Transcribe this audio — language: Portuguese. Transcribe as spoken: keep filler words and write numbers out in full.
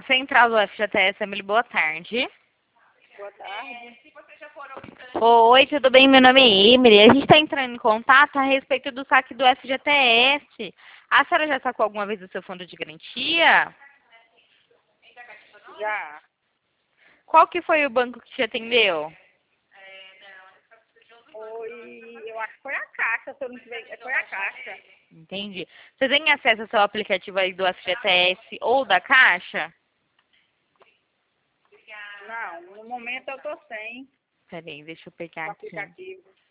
Central do F G T S, Emily, boa tarde. Boa tarde. Oi, tudo bem? Meu nome é Emily. A gente está entrando em contato a respeito do saque do F G T S. A senhora já sacou alguma vez o seu fundo de garantia? Já. Qual que foi o banco que te atendeu? Foi, eu acho que foi a Caixa, se eu não tiver, foi a Caixa. Entendi. Você tem acesso ao seu aplicativo aí do F G T S ou da Caixa? Não, no momento eu tô sem Peraí, deixa eu pegar o aqui. aplicativo.